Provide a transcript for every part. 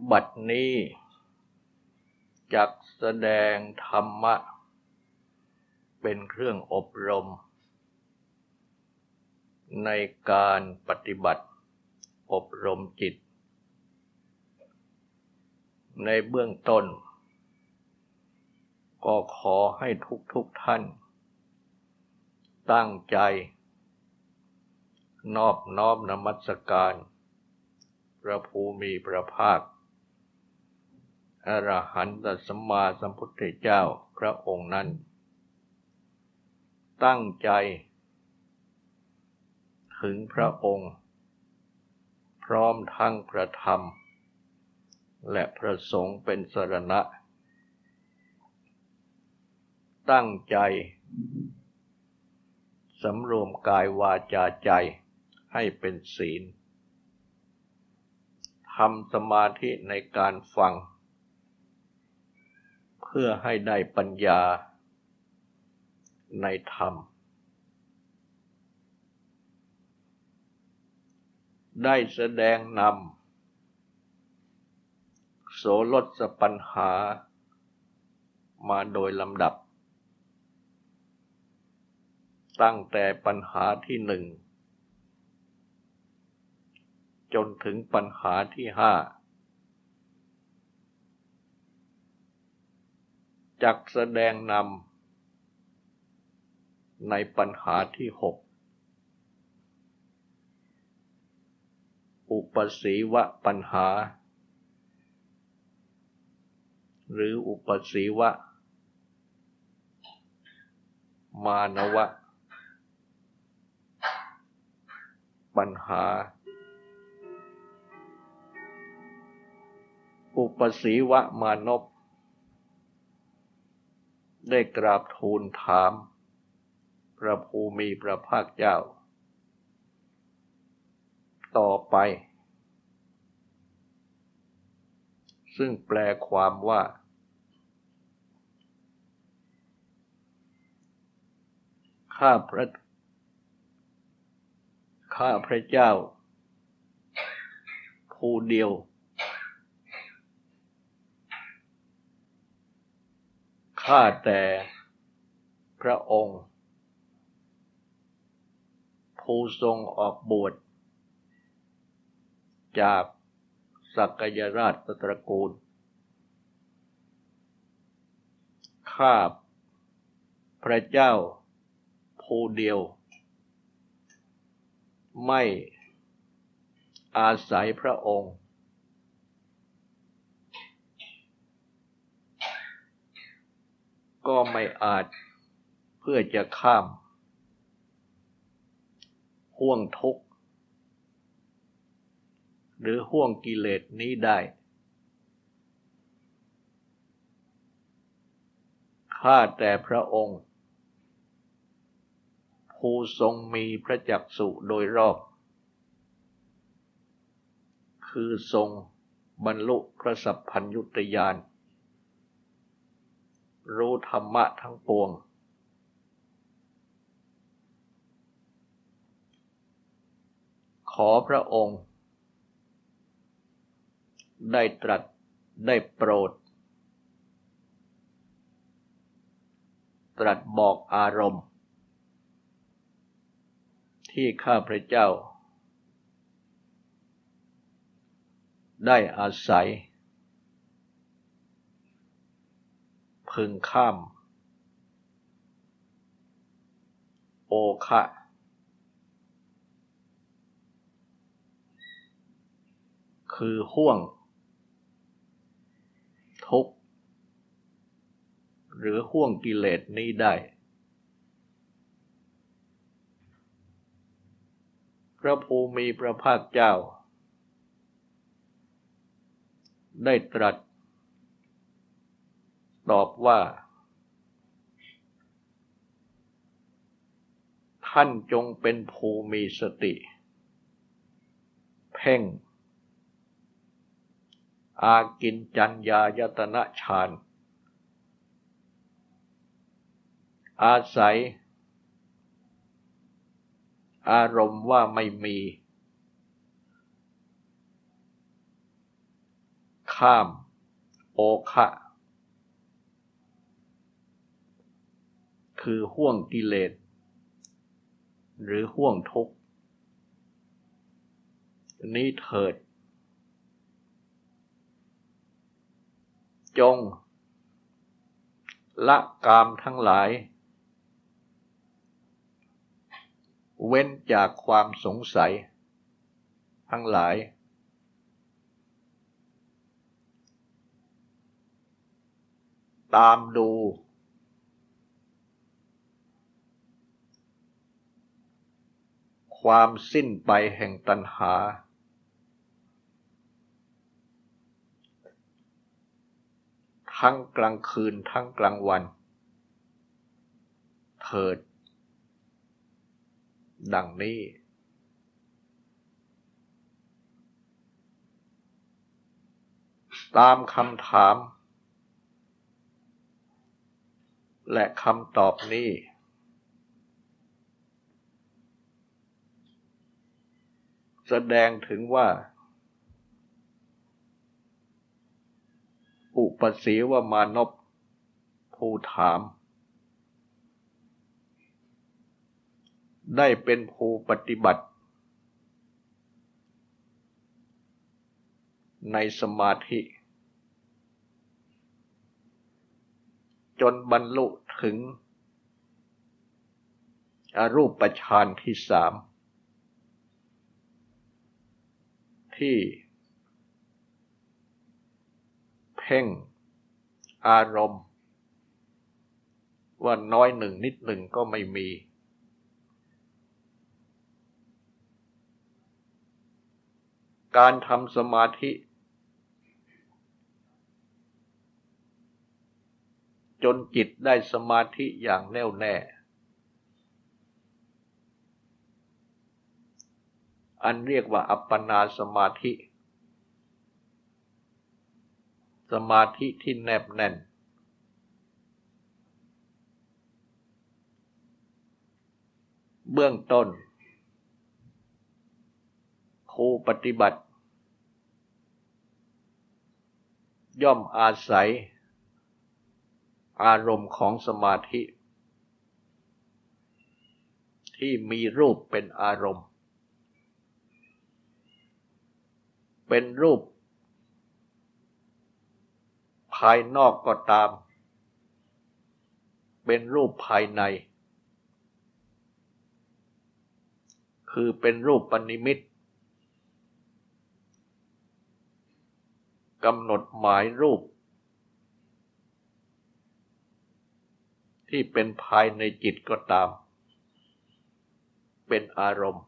บัดนี้จักแสดงธรรมะเป็นเครื่องอบรมในการปฏิบัติอบรมจิตในเบื้องต้นก็ขอให้ทุกท่านตั้งใจนอบน้อมนมัสการพระภูมิพระภาคอรหันตสัมมาสัมพุทธเจ้าพระองค์นั้นตั้งใจถึงพระองค์พร้อมทั้งพระธรรมและพระสงฆ์เป็นสรณะตั้งใจสำรวมกายวาจาใจให้เป็นศีลทำสมาธิในการฟังเพื่อให้ได้ปัญญาในธรรมได้แสดงนำโสรสปัญหามาโดยลำดับตั้งแต่ปัญหาที่หนึ่งจนถึงปัญหาที่ห้าจักแสดงนำในปัญหาที่หกอุปสีวปัญหาหรืออุปสีวมานวปัญหาอุปสีวมานพได้กราบทูลถามพระภูมิพระภาคเจ้าต่อไปซึ่งแปลความว่าข้าพระเจ้าผู้เดียวข้าแต่พระองค์ผู้ทรงออกบวชจากสักยราชตระกูลข้าพระเจ้าผู้เดียวไม่อาศัยพระองค์ก็ไม่อาจเพื่อจะข้ามห่วงทุกข์หรือห่วงกิเลสนี้ได้ข้าแต่พระองค์ผู้ทรงมีพระจักษุโดยรอบคือทรงบรรลุพระสัพพัญญุตญาณรู้ธรรมะทั้งปวงขอพระองค์ได้ตรัสได้โปรดตรัสบอกอารมณ์ที่ข้าพระเจ้าได้อาศัยพึงข้ามโอคะคือห่วงทุกข์หรือห่วงกิเลสนี้ได้พระภูมิพระภาคเจ้าได้ตรัสตอบว่าท่านจงเป็นผู้มีสติเพ่งอากินจัญญายตนะฌานอาศัยอารมณ์ว่าไม่มีข้ามโอคะคือห้วงกิเลสหรือห้วงทุกข์นี้เถิดจงละกามทั้งหลายเว้นจากความสงสัยทั้งหลายตามดูความสิ้นไปแห่งตัณหาทั้งกลางคืนทั้งกลางวันเถิดดังนี้ตามคำถามและคำตอบนี้แสดงถึงว่าอุปสีวมานพผู้ถามได้เป็นผู้ปฏิบัติในสมาธิจนบรรลุถึงอรูปฌานที่สามที่เพ่งอารมณ์ว่าน้อยหนึ่งนิดหนึ่งก็ไม่มีการทำสมาธิจนจิตได้สมาธิอย่างแน่วแน่อันเรียกว่าอัปปนาสมาธิสมาธิที่แนบแน่นเบื้องต้นผู้ปฏิบัติย่อมอาศัยอารมณ์ของสมาธิที่มีรูปเป็นอารมณ์เป็นรูปภายนอกก็ตามเป็นรูปภายในคือเป็นรูปปนิมิตกำหนดหมายรูปที่เป็นภายในจิตก็ตามเป็นอารมณ์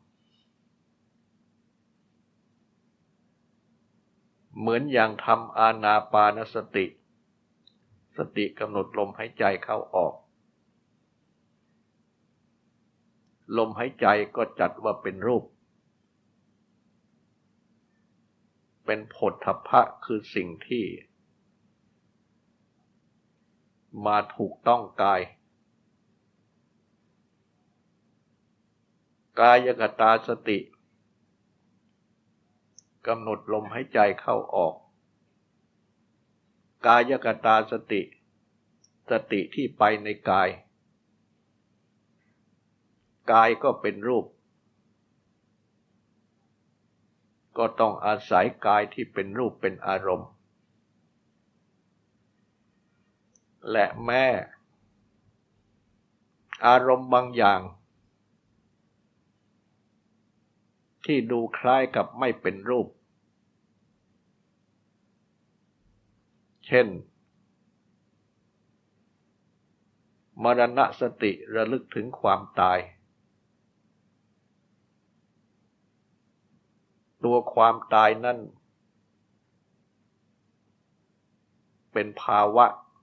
เหมือนอย่างทำอานาปานสติสติกำหนดลมหายใจเข้าออกลมหายใจก็จัดว่าเป็นรูปเป็นโผฏฐัพพะคือสิ่งที่มาถูกต้องกายกายคตาสติกำหนดลมหายใจเข้าออกกายคตาสติสติที่ไปในกายกายก็เป็นรูปก็ต้องอาศัยกายที่เป็นรูปเป็นอารมณ์และแม้อารมณ์บางอย่างที่ดูคล้ายกับไม่เป็นรูปเช่นมรณสติระลึกถึงความตายตัวความตายนั้นเป็นภาวะ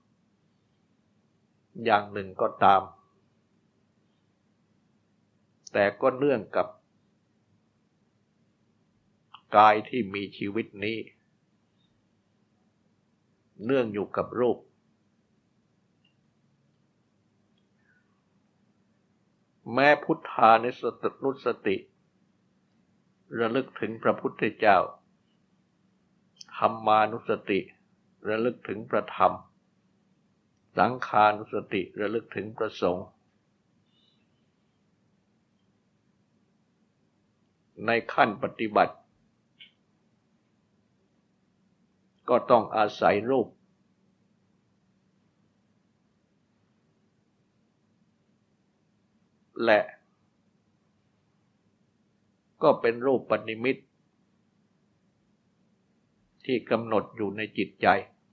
อย่างหนึ่งก็ตามแต่ก็เนื่องกับกายที่มีชีวิตนี้เนื่องอยู่กับรูปแม้พุทธานุสติระลึกถึงพระพุทธเจ้าธรรมานุสติระลึกถึงพระธรรมสังฆานุสติระลึกถึงพระสงฆ์ในขั้นปฏิบัติก็ต้องอาศัยรูปและก็เป็นรูปปนิมิตที่กำหนดอยู่ในจิตใจ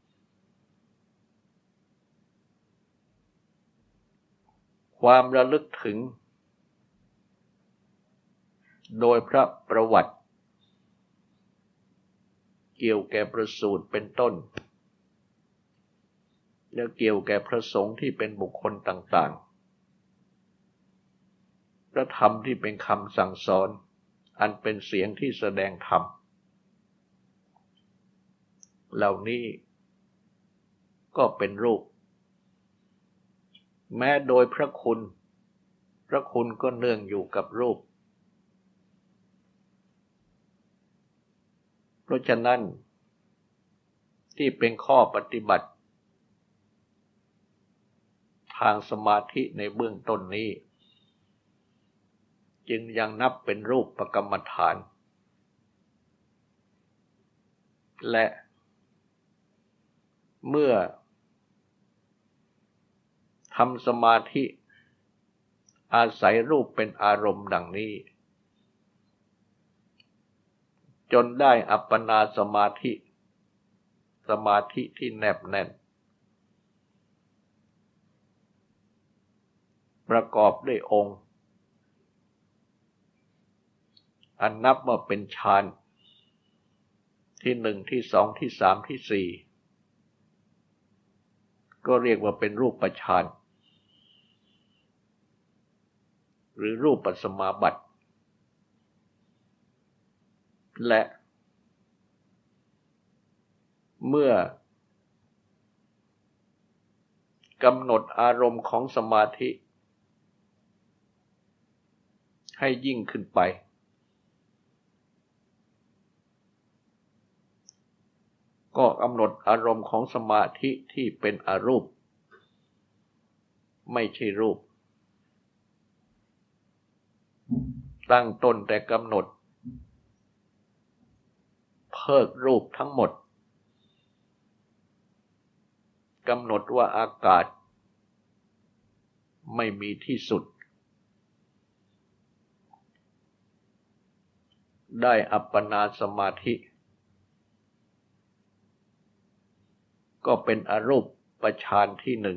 ความระลึกถึงโดยพระประวัติเกี่ยวแก่พระสูตรเป็นต้นและเกี่ยวแก่พระสงฆ์ที่เป็นบุคคลต่างๆพระธรรมที่เป็นคำสั่งสอนอันเป็นเสียงที่แสดงธรรมเหล่านี้ก็เป็นรูปแม้โดยพระคุณก็เนื่องอยู่กับรูปเพราะฉะนั้นที่เป็นข้อปฏิบัติทางสมาธิในเบื้องต้นนี้จึงยังนับเป็นรูปกรรมฐานและเมื่อทำสมาธิอาศัยรูปเป็นอารมณ์ดังนี้จนได้อัปปนาสมาธิที่แนบแน่นประกอบด้วยองค์อันนับว่าเป็นฌานที่หนึ่งที่สองที่สามที่สี่ก็เรียกว่าเป็นรูปฌานหรือรูปสมาบัติและเมื่อกำหนดอารมณ์ของสมาธิให้ยิ่งขึ้นไปก็กำหนดอารมณ์ของสมาธิที่เป็นอรูปไม่ใช่รูปตั้งต้นแต่กำหนดเพิกรูปทั้งหมดกำหนดว่าอากาศไม่มีที่สุดได้อัปปนาสมาธิก็เป็นอรูปฌานที่หนึ่ง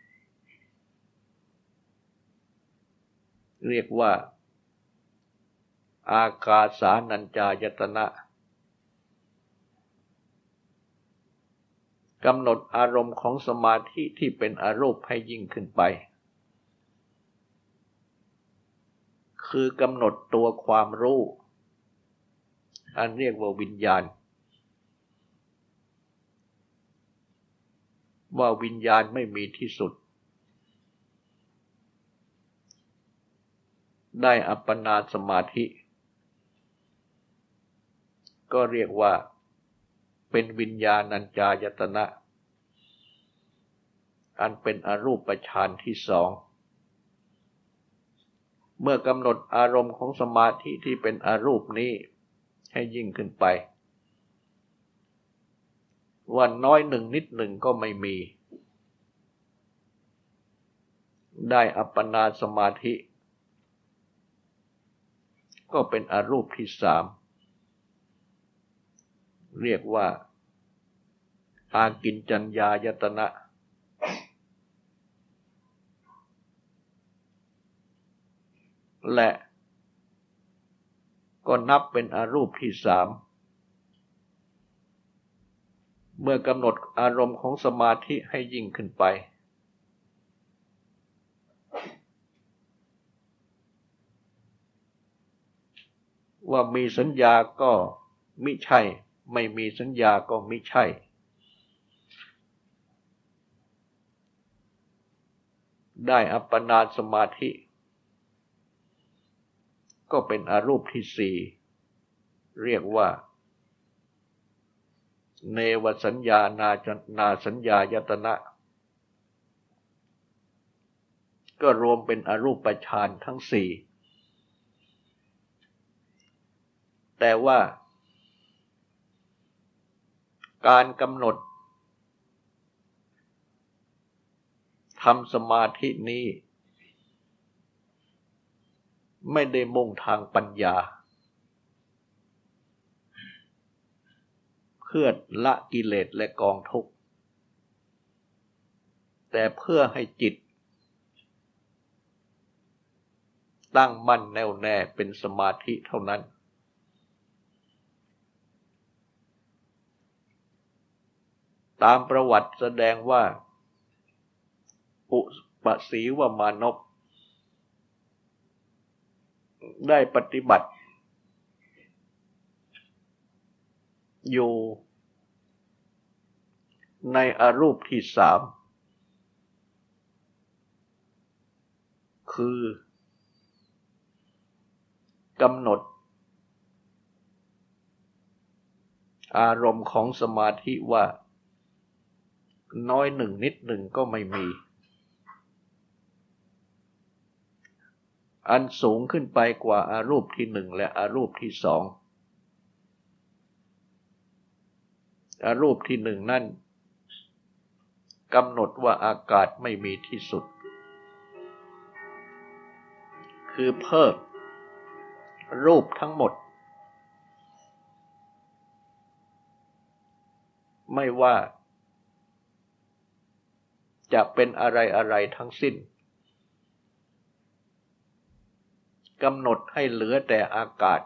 เรียกว่าอากาสานัญจายตนะกำหนดอารมณ์ของสมาธิที่เป็นอรูปให้ยิ่งขึ้นไปคือกำหนดตัวความรู้อันเรียกว่าวิญญาณว่าวิญญาณไม่มีที่สุดได้อัปปนาสมาธิก็เรียกว่าเป็นวิญญาณัญจายตนะอันเป็นอรูปฌานที่สองเมื่อกำหนดอารมณ์ของสมาธิที่เป็นอรูปนี้ให้ยิ่งขึ้นไปว่าน้อยหนึ่งนิดหนึ่งก็ไม่มีได้อัปปนาสมาธิก็เป็นอรูปที่สามเรียกว่าอากิญจัญญายตนะและก็นับเป็นอรูปที่สามเมื่อกำหนดอารมณ์ของสมาธิให้ยิ่งขึ้นไปว่ามีสัญญาก็มิใช่ไม่มีสัญญาก็มิใช่ได้อัปปนาสมาธิก็เป็นอรูปที่สี่เรียกว่าเนวสัญญานาสัญญายตนะก็รวมเป็นอรูปฌานทั้งสี่แต่ว่าการกำหนดทำสมาธินี้ไม่ได้มุ่งทางปัญญาเพื่อละกิเลสและกองทุกข์แต่เพื่อให้จิตตั้งมั่นแน่วแน่เป็นสมาธิเท่านั้นตามประวัติแสดงว่าอุปสีวมานพได้ปฏิบัติอยู่ในอรูปที่สามคือกำหนดอารมณ์ของสมาธิว่าน้อยหนึ่งนิดหนึ่งก็ไม่มีอันสูงขึ้นไปกว่าอารูปที่หนึ่งและอารูปที่สองอารูปที่หนึ่งนั่นกำหนดว่าอากาศไม่มีที่สุดคือเพิกรูปทั้งหมดไม่ว่าจะเป็นอะไรทั้งสิ้นกำหนดให้เหลือแต่อากาศ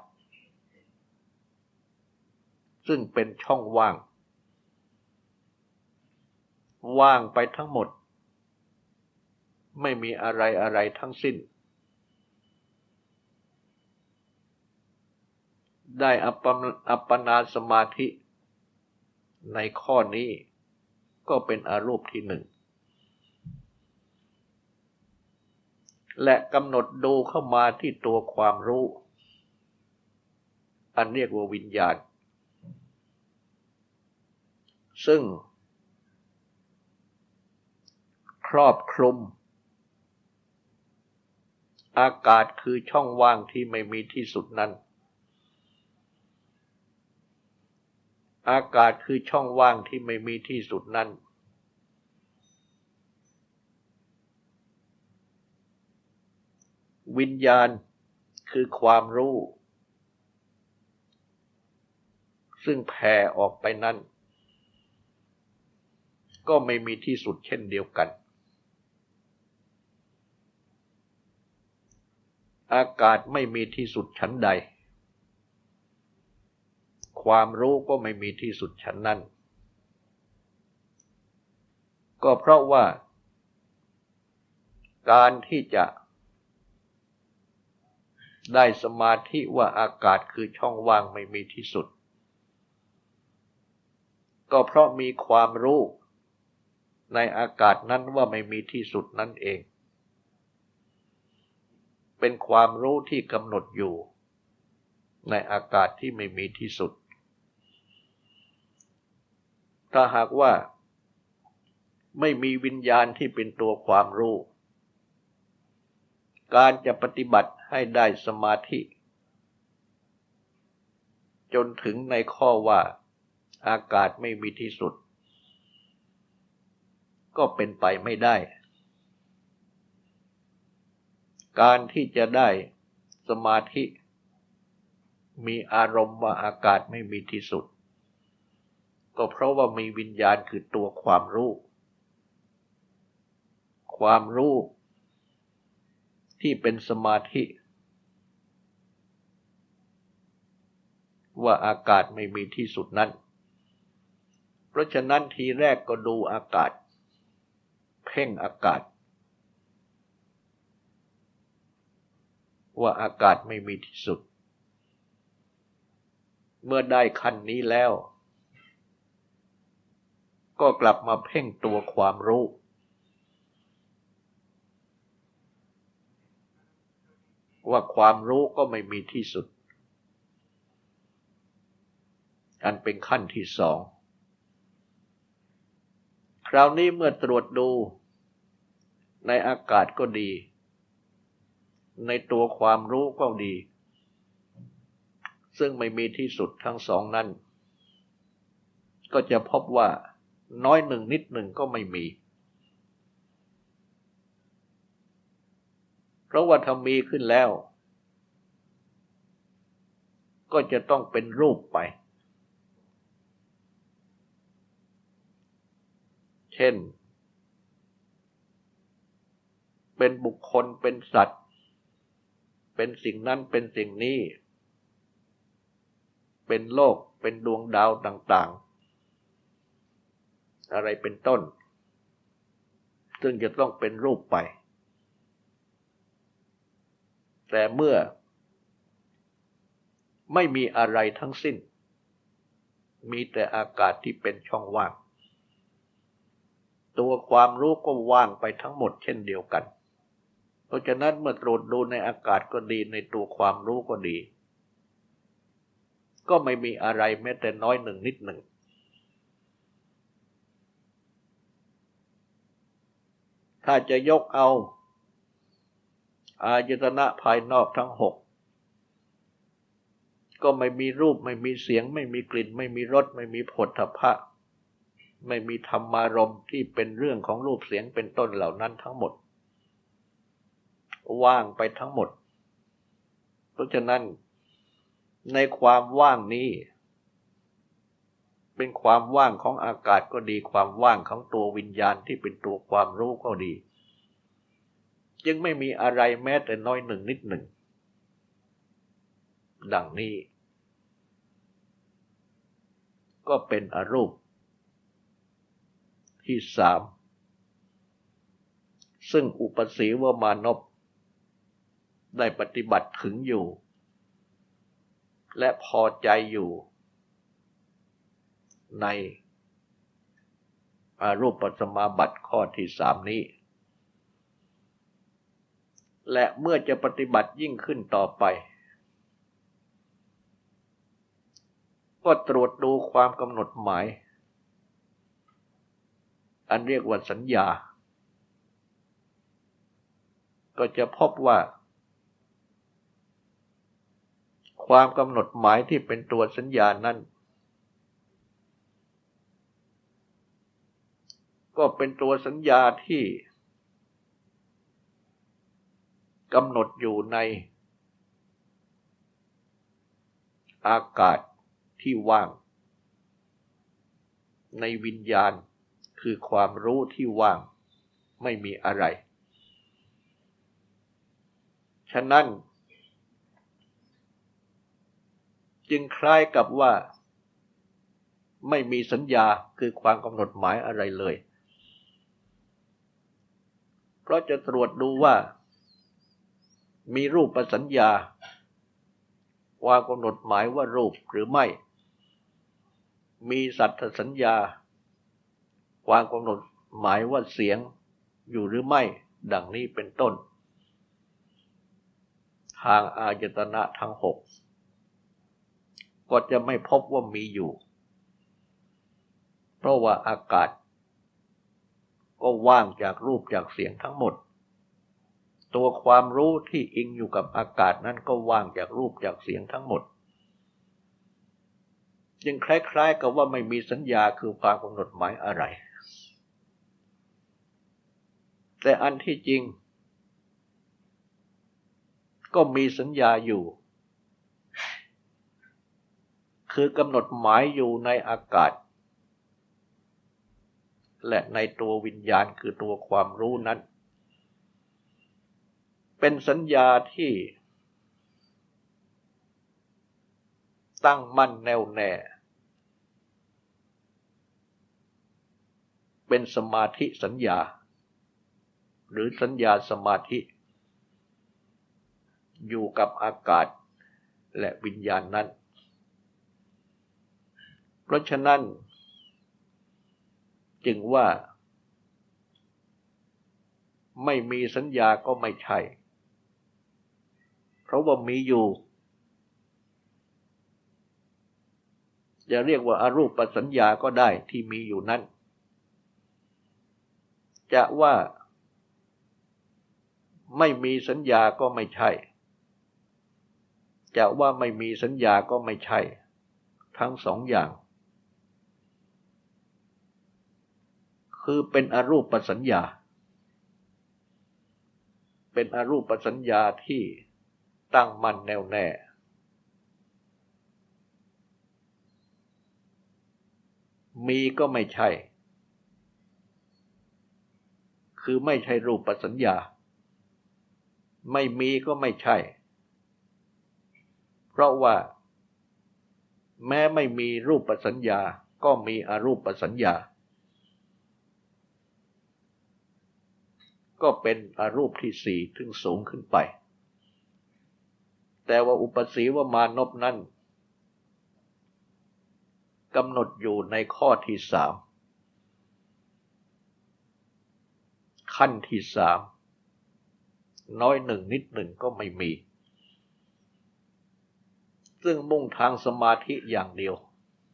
ซึ่งเป็นช่องว่างไปทั้งหมดไม่มีอะไรทั้งสิ้นได้อัปปนาสมาธิในข้อนี้ก็เป็นอรูปที่หนึ่งและกำหนดดูเข้ามาที่ตัวความรู้อันเรียกว่าวิญญาณซึ่งครอบคลุมอากาศคือช่องว่างที่ไม่มีที่สุดนั้นอากาศคือช่องว่างที่ไม่มีที่สุดนั้นวิญญาณคือความรู้ซึ่งแผ่ออกไปนั้นก็ไม่มีที่สุดเช่นเดียวกันอากาศไม่มีที่สุดฉันใดความรู้ก็ไม่มีที่สุดฉันนั้นก็เพราะว่าการที่จะได้สมาธิว่าอากาศคือช่องว่างไม่มีที่สุดก็เพราะมีความรู้ในอากาศนั้นว่าไม่มีที่สุดนั่นเองเป็นความรู้ที่กำหนดอยู่ในอากาศที่ไม่มีที่สุดถ้าหากว่าไม่มีวิญญาณที่เป็นตัวความรู้การจะปฏิบัติให้ได้สมาธิจนถึงในข้อว่าอากาศไม่มีที่สุดก็เป็นไปไม่ได้การที่จะได้สมาธิมีอารมณ์ว่าอากาศไม่มีที่สุดก็เพราะว่ามีวิญญาณคือตัวความรู้ที่เป็นสมาธิว่าอากาศไม่มีที่สุดนั้นเพราะฉะนั้นทีแรกก็ดูอากาศเพ่งอากาศว่าอากาศไม่มีที่สุดเมื่อได้ขั้นนี้แล้วก็กลับมาเพ่งตัวความรู้ว่าความรู้ก็ไม่มีที่สุดอันเป็นขั้นที่สองราวนี้เมื่อตรวจดูในอากาศก็ดีในตัวความรู้ก็ดีซึ่งไม่มีที่สุดทั้งสองนั้นก็จะพบว่าน้อยหนึ่งนิดหนึ่งก็ไม่มีเพราะว่าถ้ามีขึ้นแล้วก็จะต้องเป็นรูปไปเช่นเป็นบุคคลเป็นสัตว์เป็นสิ่งนั้นเป็นสิ่งนี้เป็นโลกเป็นดวงดาวต่างๆอะไรเป็นต้นซึ่งจะต้องเป็นรูปไปแต่เมื่อไม่มีอะไรทั้งสิ้นมีแต่อากาศที่เป็นช่องว่างตัวความรู้ก็ว่างไปทั้งหมดเช่นเดียวกันเพราะฉะนั้นเมื่อตรวจดูในอากาศก็ดีในตัวความรู้ก็ดีก็ไม่มีอะไรแม้แต่น้อยหนึ่งนิดหนึ่งถ้าจะยกเอาอายตนะภายนอกทั้งหกก็ไม่มีรูปไม่มีเสียงไม่มีกลิ่นไม่มีรสไม่มีโผฏฐัพพะไม่มีธรรมารมณ์ที่เป็นเรื่องของรูปเสียงเป็นต้นเหล่านั้นทั้งหมดว่างไปทั้งหมดเพราะฉะนั้นในความว่างนี้เป็นความว่างของอากาศก็ดีความว่างของตัววิญญาณที่เป็นตัวความรู้ก็ดีจึงไม่มีอะไรแม้แต่น้อยหนึ่งนิดหนึ่งดังนี้ก็เป็นอรูปที่สามซึ่งอุปสีวมานพได้ปฏิบัติถึงอยู่และพอใจอยู่ในอรูปสมาบัติข้อที่สามนี้และเมื่อจะปฏิบัติยิ่งขึ้นต่อไปก็ตรวจดูความกำหนดหมายอันเรียกว่าสัญญาก็จะพบว่าความกำหนดหมายที่เป็นตัวสัญญานั้นก็เป็นตัวสัญญาที่กำหนดอยู่ในอากาศที่ว่างในวิญญาณคือความรู้ที่ว่างไม่มีอะไรฉะนั้นจึงคล้ายกับว่าไม่มีสัญญาคือความกำหนดหมายอะไรเลยเพราะจะตรวจดูว่ามีรูปสัญญาความกำหนดหมายว่ารูปหรือไม่มีสัทธสัญญาความกำหนดหมายว่าเสียงอยู่หรือไม่ดังนี้เป็นต้นทางอายตนะทั้งหกก็จะไม่พบว่ามีอยู่เพราะว่าอากาศก็ว่างจากรูปจากเสียงทั้งหมดตัวความรู้ที่อิงอยู่กับอากาศนั้นก็ว่างจากรูปจากเสียงทั้งหมดจึงคล้ายๆกับว่าไม่มีสัญญาคือความกำหนดหมายอะไรแต่อันที่จริงก็มีสัญญาอยู่คือกำหนดหมายอยู่ในอากาศและในตัววิญญาณคือตัวความรู้นั้นเป็นสัญญาที่ตั้งมั่นแน่วแน่เป็นสมาธิสัญญาหรือสัญญาสมาธิอยู่กับอากาศและวิญญาณนั้นเพราะฉะนั้นจึงว่าไม่มีสัญญาก็ไม่ใช่เพราะว่ามีอยู่จะเรียกว่าอรูปสัญญาก็ได้ที่มีอยู่นั้นจะว่าไม่มีสัญญาก็ไม่ใช่จะว่าไม่มีสัญญาก็ไม่ใช่ทั้งสองอย่างคือเป็นอรูปสัญญาเป็นอรูปสัญญาที่ตั้งมั่นแน่วแน่มีก็ไม่ใช่คือไม่ใช่รูปสัญญาไม่มีก็ไม่ใช่เพราะว่าแม้ไม่มีรูปสัญญาก็มีอรูปสัญญาก็เป็นอรูปที่สี่ถึงสูงขึ้นไปแต่ว่าอุปสีวมานพนั้นกำหนดอยู่ในข้อที่สามขั้นที่สามน้อยหนึ่งนิดหนึ่งก็ไม่มีซึ่งมุ่งทางสมาธิอย่างเดียว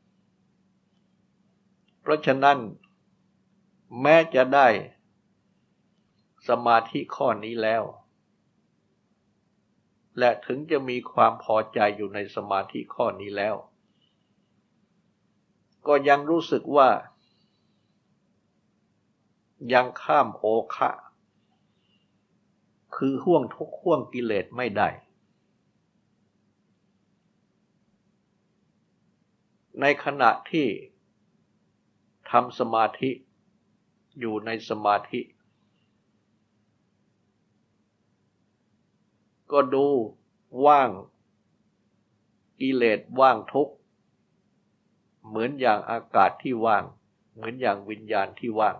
เพราะฉะนั้นแม้จะได้สมาธิข้อนี้แล้วและถึงจะมีความพอใจอยู่ในสมาธิข้อนี้แล้วก็ยังรู้สึกว่ายังข้ามโอคะคือห่วงทุกข์ห่วงกิเลสไม่ได้ในขณะที่ทำสมาธิอยู่ในสมาธิก็ดูว่างกิเลสว่างทุกข์เหมือนอย่างอากาศที่ว่างเหมือนอย่างวิญญาณที่ว่าง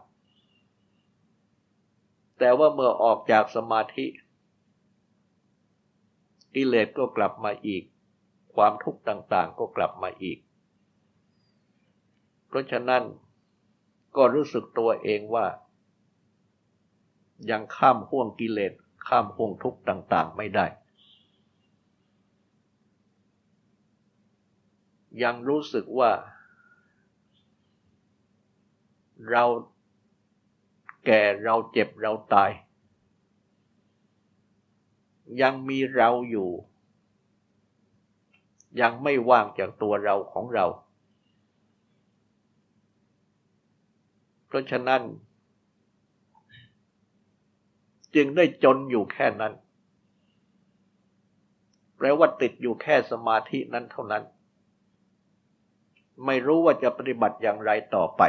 แต่ว่าเมื่อออกจากสมาธิกิเลสก็กลับมาอีกความทุกข์ต่างๆก็กลับมาอีกเพราะฉะนั้นก็รู้สึกตัวเองว่ายังข้ามห่วงกิเลสข้ามห่วงทุกข์ต่างๆไม่ได้ยังรู้สึกว่าเราแก่เราเจ็บเราตายยังมีเราอยู่ยังไม่ว่างจากตัวเราของเราเพราะฉะนั้นจึงได้จนอยู่แค่นั้นแปลว่าติดอยู่แค่สมาธินั้นเท่านั้นไม่รู้ว่าจะปฏิบัติอย่างไรต่อไป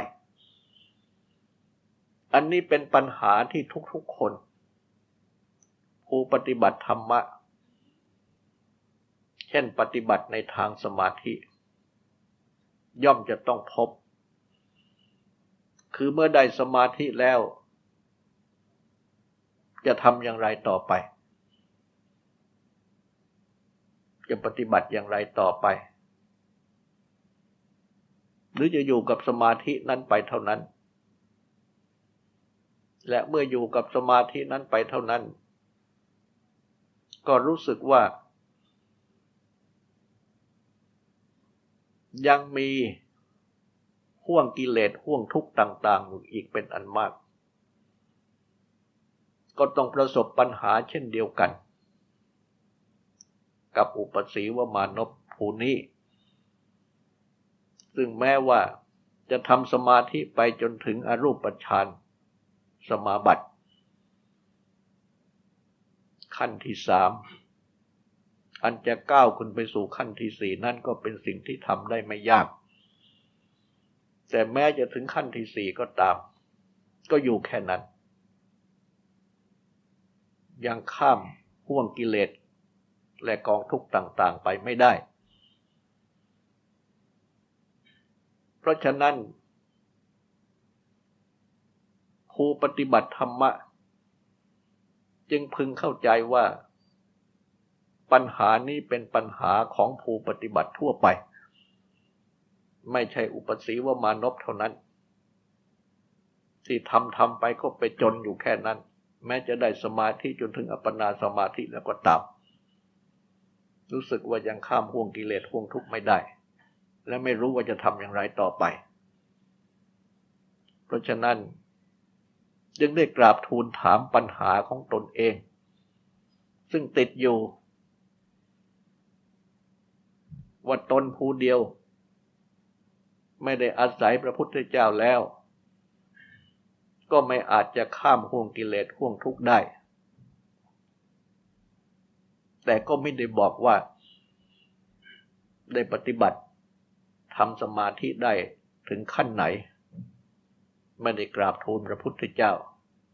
อันนี้เป็นปัญหาที่ทุกๆคนผู้ปฏิบัติธรรมะเช่นปฏิบัติในทางสมาธิย่อมจะต้องพบคือเมื่อได้สมาธิแล้วจะทำอย่างไรต่อไปจะปฏิบัติอย่างไรต่อไปหรือจะอยู่กับสมาธินั้นไปเท่านั้นและเมื่ออยู่กับสมาธินั้นไปเท่านั้นก็รู้สึกว่ายังมีห่วงกิเลสห่วงทุกข์ต่างๆอยู่อีกเป็นอันมากก็ต้องประสบปัญหาเช่นเดียวกันกับอุปสีวมานพผู้นี้ซึ่งแม้ว่าจะทำสมาธิไปจนถึงอรูปฌานสมาบัติขั้นที่สามอันจะก้าวขึ้นไปสู่ขั้นที่สี่นั่นก็เป็นสิ่งที่ทำได้ไม่ยากแต่แม้จะถึงขั้นที่สี่ก็ตามก็อยู่แค่นั้นยังข้ามห่วงกิเลสและกองทุกข์ต่างๆไปไม่ได้เพราะฉะนั้นผู้ปฏิบัติธรรมะจึงพึงเข้าใจว่าปัญหานี้เป็นปัญหาของผู้ปฏิบัติทั่วไปไม่ใช่อุปสีวมานพเท่านั้นที่ทำไปก็ไปจนอยู่แค่นั้นแม้จะได้สมาธิจนถึงอัปปนาสมาธิแล้วก็ตามรู้สึกว่ายังข้ามห่วงกิเลสห่วงทุกข์ไม่ได้และไม่รู้ว่าจะทำอย่างไรต่อไปเพราะฉะนั้นจึงได้กราบทูลถามปัญหาของตนเองซึ่งติดอยู่ว่าตนผู้เดียวไม่ได้อาศัยพระพุทธเจ้าแล้วก็ไม่อาจจะข้ามห่วงกิเลสห่วงทุกข์ได้แต่ก็ไม่ได้บอกว่าได้ปฏิบัติทำสมาธิได้ถึงขั้นไหนไม่ได้กราบทูลพระพุทธเจ้า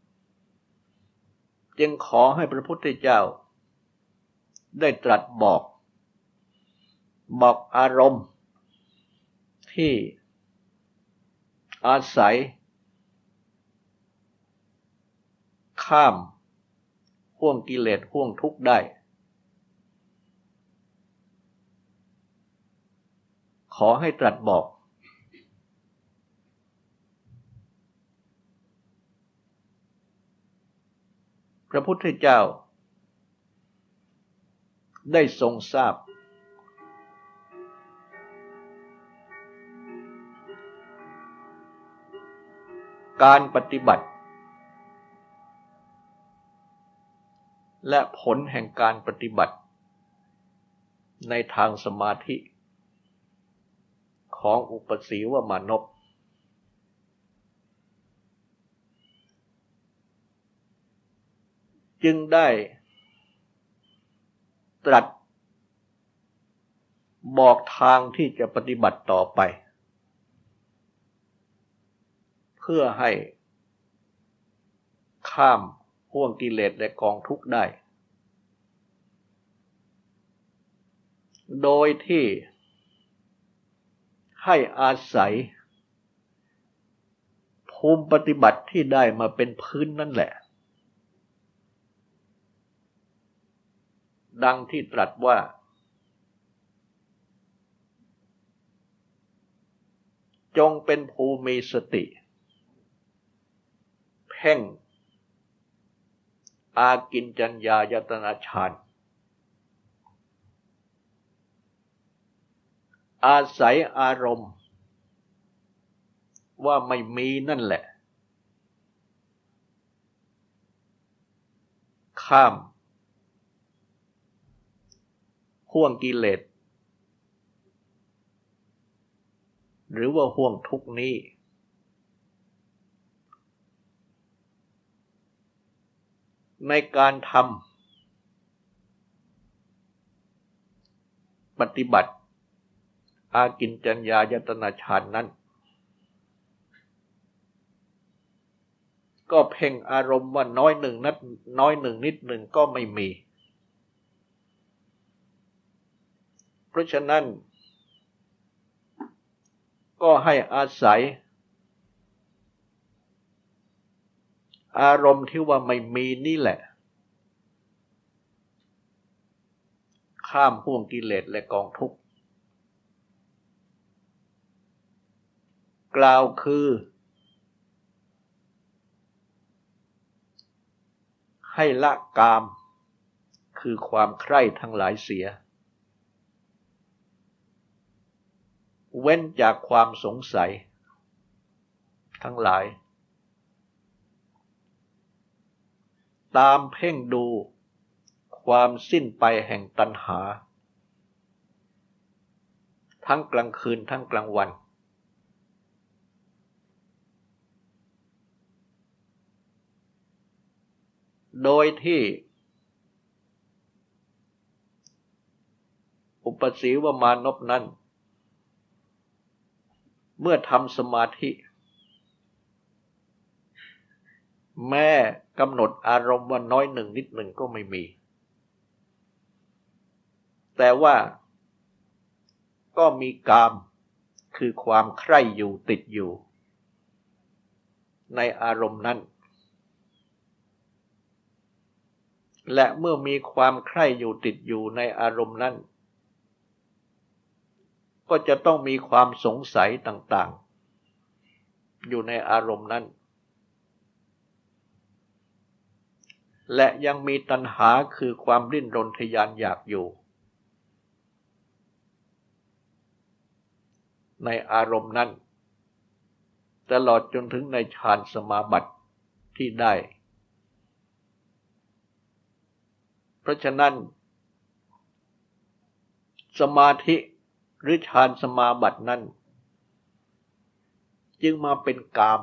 จึงขอให้พระพุทธเจ้าได้ตรัสบอกอารมณ์ที่อาศัยข้ามห่วงกิเลสห่วงทุกข์ได้ขอให้ตรัสบอกพระพุทธเจ้าได้ทรงทราบการปฏิบัติและผลแห่งการปฏิบัติในทางสมาธิของอุปสีวมานพจึงได้ตรัสบอกทางที่จะปฏิบัติต่อไปเพื่อให้ข้ามห่วงกิเลสและกองทุกข์ได้โดยที่ให้อาศัยภูมิปฏิบัติที่ได้มาเป็นพื้นนั่นแหละดังที่ตรัสว่าจงเป็นภูมิสติเพ่งอากิญจัญญายตนะฌานอาศัยอารมณ์ว่าไม่มีนั่นแหละข้ามห่วงกิเลสหรือว่าห่วงทุกข์นี้ในการทำปฏิบัติอากิญจัญญายตนะฌานนั้นก็เพ่งอารมณ์ว่าน้อยหนึ่งนิดหนึ่งก็ไม่มีเพราะฉะนั้นก็ให้อาศัยอารมณ์ที่ว่าไม่มีนี่แหละข้ามห่วงกิเลสและกองทุกข์กล่าวคือให้ละกามคือความใคร่ทั้งหลายเสียเว้นจากความสงสัยทั้งหลายตามเพ่งดูความสิ้นไปแห่งตัณหาทั้งกลางคืนทั้งกลางวันโดยที่อุปสีวมานพนั้นเมื่อทำสมาธิแม้กำหนดอารมณ์ว่าน้อยหนึ่งนิดหนึ่งก็ไม่มีแต่ว่าก็มีกามคือความใคร่อยู่ติดอยู่ในอารมณ์นั้นและเมื่อมีความใคร่อยู่ติดอยู่ในอารมณ์นั้นก็จะต้องมีความสงสัยต่างๆอยู่ในอารมณ์นั้นและยังมีตัณหาคือความดิ้นรนทยานอยากอยู่ในอารมณ์นั้นตลอดจนถึงในฌานสมาบัติที่ได้เพราะฉะนั้นสมาธิหรือฌานสมาบัตินั้นจึงมาเป็นกาม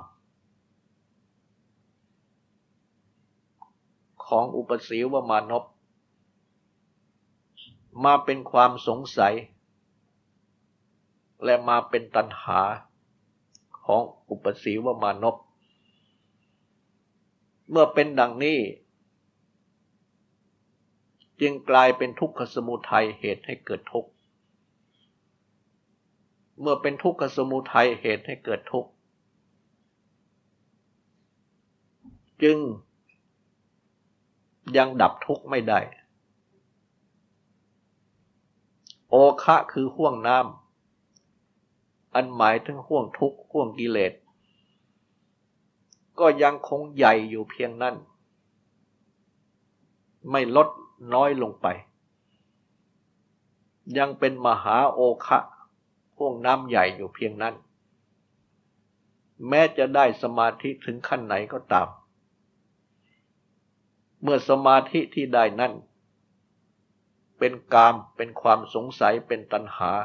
ของอุปสีวมานพมาเป็นความสงสัยและมาเป็นตัณหาของอุปสีวมานพเมื่อเป็นดังนี้จึงกลายเป็นทุกขสมุทัยเหตุให้เกิดทุกข์เมื่อเป็นทุกขสมุทัยเหตุให้เกิดทุกข์จึงยังดับทุกข์ไม่ได้โอคะคือห้วงน้ำอันหมายถึงห้วงทุกข์ห้วงกิเลสก็ยังคงใหญ่อยู่เพียงนั้นไม่ลดน้อยลงไปยังเป็นมหาโอคะห้วงน้ำใหญ่อยู่เพียงนั้นแม้จะได้สมาธิถึงขั้นไหนก็ตามเมื่อสมาธิที่ได้นั้นเป็นกามเป็นความสงสัยเป็นตัณหา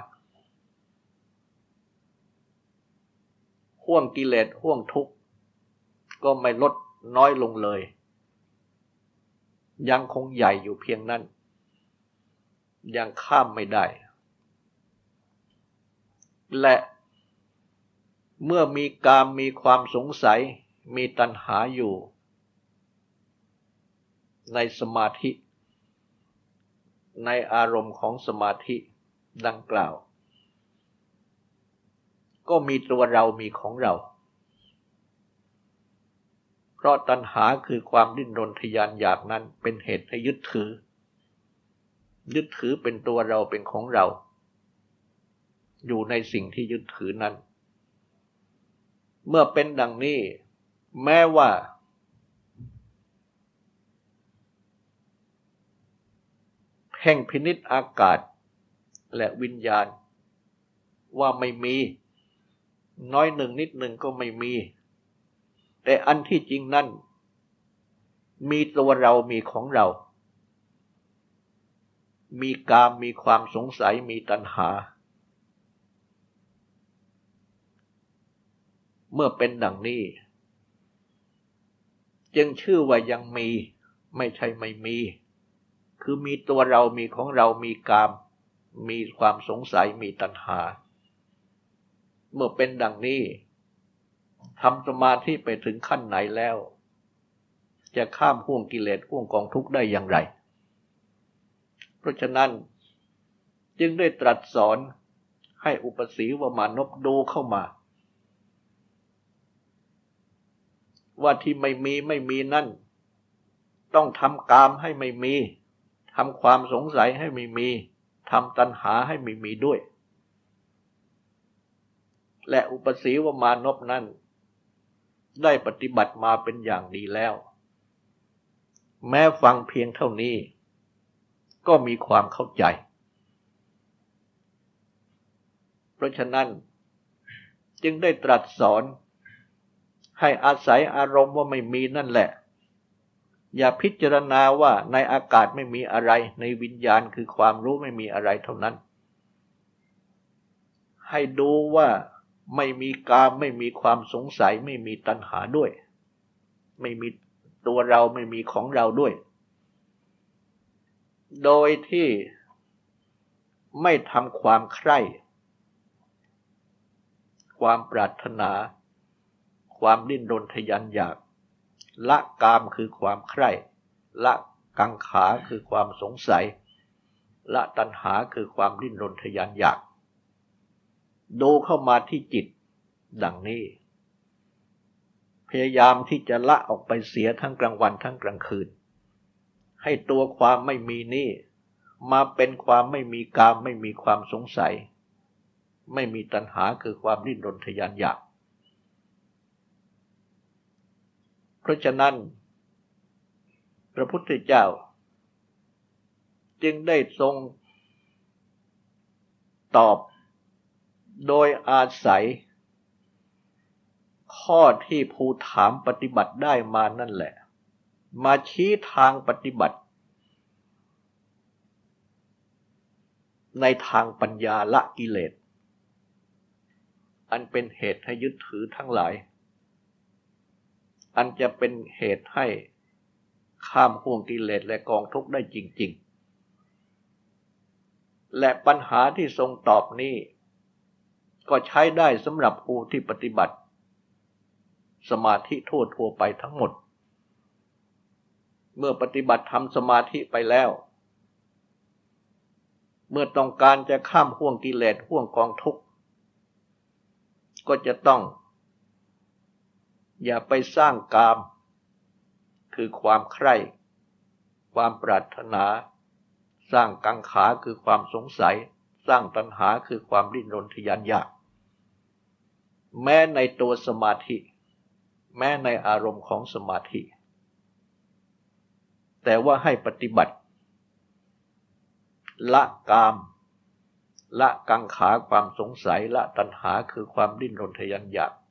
ห้วงกิเลสห้วงทุกข์ก็ไม่ลดน้อยลงเลยยังคงใหญ่อยู่เพียงนั้นยังข้ามไม่ได้และเมื่อมีกามมีความสงสัยมีตัณหาอยู่ในสมาธิในอารมณ์ของสมาธิดังกล่าวก็มีตัวเรามีของเราเพราะตัณหาคือความดิ้นรนทยานอยากนั้นเป็นเหตุให้ยึดถือเป็นตัวเราเป็นของเราอยู่ในสิ่งที่ยึดถือนั้นเมื่อเป็นดังนี้แม้ว่าเพ่งพินิจอากาศและวิญญาณว่าไม่มีน้อยหนึ่งนิดหนึ่งก็ไม่มีแต่อันที่จริงนั้นมีตัวเรามีของเรามีกามมีความสงสัยมีตัณหาเมื่อเป็นดังนี้จึงชื่อว่ายังมีไม่ใช่ไม่มีคือมีตัวเรามีของเรามีกามมีความสงสัยมีตัณหาเมื่อเป็นดังนี้ทำสมาธิไปถึงขั้นไหนแล้วจะข้ามห่วงกิเลสห่วงกองทุกข์ได้อย่างไรเพราะฉะนั้นจึงได้ตรัสสอนให้อุปสีวมานพดูเข้ามาว่าที่ไม่มีนั่นต้องทำกามให้ไม่มีทำความสงสัยให้ไม่มีทำตัณหาให้ไม่มีด้วยและอุปสีวมานพนั้นได้ปฏิบัติมาเป็นอย่างดีแล้วแม้ฟังเพียงเท่านี้ก็มีความเข้าใจเพราะฉะนั้นจึงได้ตรัสสอนให้อาศัยอารมณ์ว่าไม่มีนั่นแหละอย่าพิจารณาว่าในอากาศไม่มีอะไรในวิญญาณคือความรู้ไม่มีอะไรเท่านั้นให้ดูว่าไม่มีกามไม่มีความสงสัยไม่มีตัณหาด้วยไม่มีตัวเราไม่มีของเราด้วยโดยที่ไม่ทำความใคร่ความปรารถนาความดิ้นรนทะยานอยากละกามคือความใคร่ละกังขาคือความสงสัยละตัณหาคือความดิ้นรนทะยานอยากดูเข้ามาที่จิตดังนี้พยายามที่จะละออกไปเสียทั้งกลางวันทั้งกลางคืนให้ตัวความไม่มีนี้มาเป็นความไม่มีกามไม่มีความสงสัยไม่มีตัณหาคือความดิ้นรนทะยานอยากเพราะฉะนั้นพระพุทธเจ้าจึงได้ทรงตอบโดยอาศัยข้อที่ผู้ถามปฏิบัติได้มานั่นแหละมาชี้ทางปฏิบัติในทางปัญญาละกิเลสอันเป็นเหตุให้ยึดถือทั้งหลายอันจะเป็นเหตุให้ข้ามห่วงกิเลสและกองทุกข์ได้จริงๆและปัญหาที่ทรงตอบนี้ก็ใช้ได้สำหรับผู้ที่ปฏิบัติสมาธิทั่วไปทั้งหมดเมื่อปฏิบัติทำสมาธิไปแล้วเมื่อต้องการจะข้ามห่วงกิเลสห่วงกองทุกข์ก็จะต้องอย่าไปสร้างกามคือความใคร่ความปรารถนาสร้างกังขาคือความสงสัยสร้างตัณหาคือความดิ้นรนทะยานอยากแม้ในตัวสมาธิแม้ในอารมณ์ของสมาธิแต่ว่าให้ปฏิบัติละกามละกังขาความสงสัยละตัณหาคือความดิ้นรนทะยานอยาก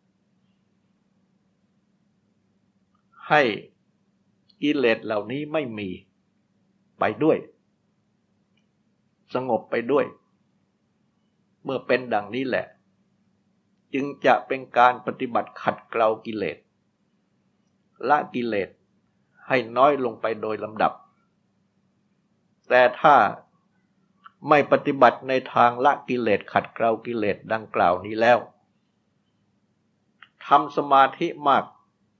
ให้กิเลสเหล่านี้ไม่มีไปด้วยสงบไปด้วยเมื่อเป็นดังนี้แหละจึงจะเป็นการปฏิบัติขัดเกลากิเลสละกิเลสให้น้อยลงไปโดยลำดับแต่ถ้าไม่ปฏิบัติในทางละกิเลสขัดเกลากิเลสดังกล่าวนี้แล้วทำสมาธิมาก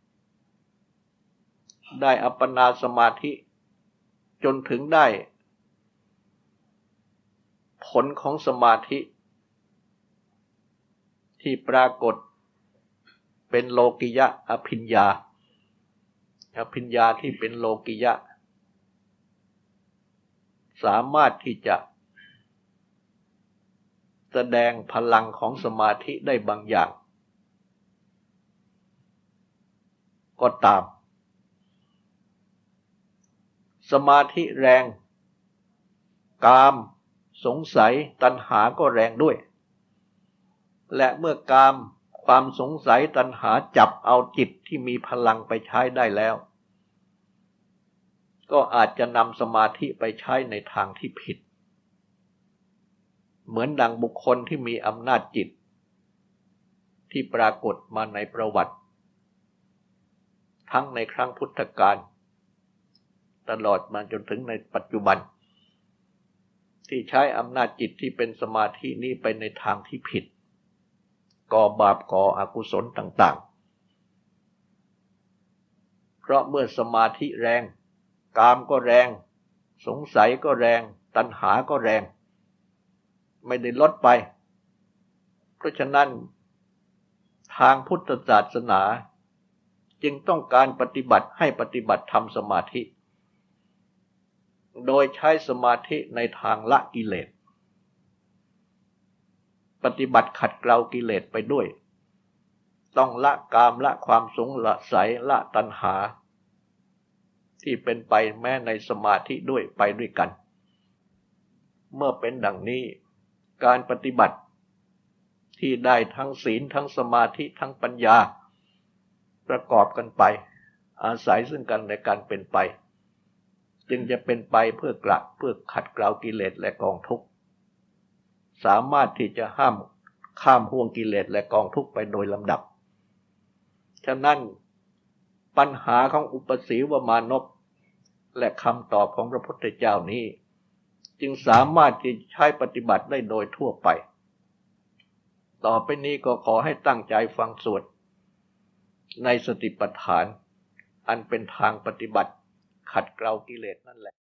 ได้อัปปนาสมาธิจนถึงได้ผลของสมาธิที่ปรากฏเป็นโลกิยะอภิญญาที่เป็นโลกิยะสามารถที่จะแสดงพลังของสมาธิได้บางอย่างก็ตามสมาธิแรงกามสงสัยตัณหาก็แรงด้วยและเมื่อกามความสงสัยตัณหาจับเอาจิตที่มีพลังไปใช้ได้แล้วก็อาจจะนำสมาธิไปใช้ในทางที่ผิดเหมือนดังบุคคลที่มีอำนาจจิตที่ปรากฏมาในประวัติทั้งในครั้งพุทธกาลตลอดมาจนถึงในปัจจุบันที่ใช้อำนาจจิตที่เป็นสมาธินี้ไปในทางที่ผิดก่อบาปก่ออกุศลต่างๆเพราะเมื่อสมาธิแรงกามก็แรงสงสัยก็แรงตัณหาก็แรงไม่ได้ลดไปเพราะฉะนั้นทางพุทธศาสนาจึงต้องการปฏิบัติให้ปฏิบัติทำสมาธิโดยใช้สมาธิในทางละกิเลสปฏิบัติขัดเกลากิเลสไปด้วยต้องละกามละความสงสัยละตัณหาที่เป็นไปแม้ในสมาธิด้วยไปด้วยกันเมื่อเป็นดังนี้การปฏิบัติที่ได้ทั้งศีลทั้งสมาธิทั้งปัญญาประกอบกันไปอาศัยซึ่งกันและกันเป็นไปจึงจะเป็นไปเพื่ขัดเกลากิเลสและกองทุกข์สามารถที่จะข้ามห่วงกิเลสและกองทุกข์ไปโดยลำดับฉะนั้นปัญหาของอุปสีวมานพและคำตอบของพระพุทธเจ้านี้จึงสามารถที่ใช้ปฏิบัติได้โดยทั่วไปต่อไปนี้ก็ขอให้ตั้งใจฟังสวดในสติปัฏฐานอันเป็นทางปฏิบัติขัดเกลากิเลสนั่นแหละ